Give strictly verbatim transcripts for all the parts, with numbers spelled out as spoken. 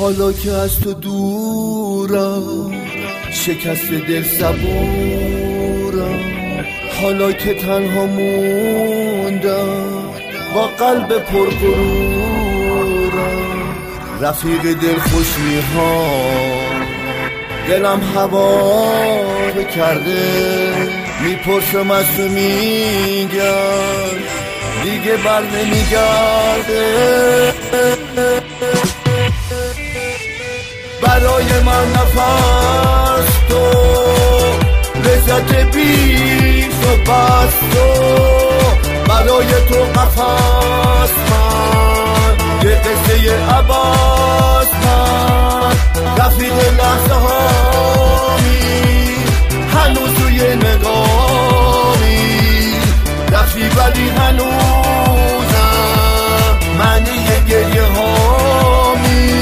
حالا که از تو دورم، شکست دل صبورم. حالا که تنها موندم با قلب پرغرورم. رفیق دل خوش می‌هام دلم هوا کرده، میپرسم از تو میگم دیگه بر نمیگرده. برای من نفس تو، لذت بیش و بس تو. برای تو قفص من، یه قصه عباس من. رفیق لحظه هامی، هنوز توی نگامی. رفیق ولی هنوزم معنی گریه هامی.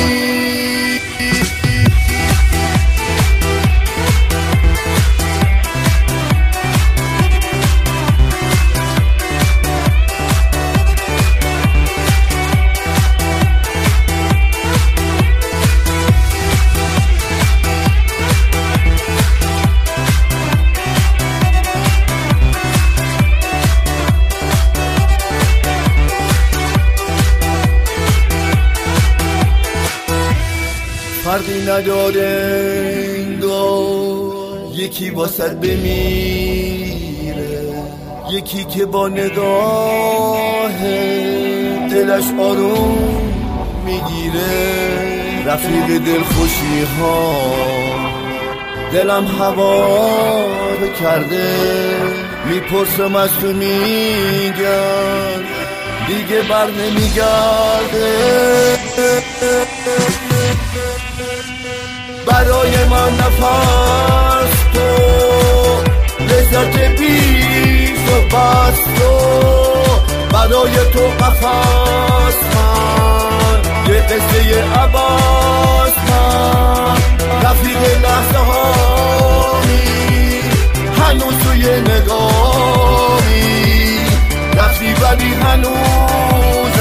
فرقی نداره انگار، یکی واسط بمیره، یکی که با نگاه دلش آروم میگیره. رفیق دل خوش می‌هام دلم هوا کرده، میپرسم از تو میگم دیگه بر نمیگرده. برای من نفس تو، لذت بیش و بس تو. برای تو قفص من، یه قصه عباس من. رفیق لحظه هامی، هنوز توی نگامی. رفیق ولی هنوز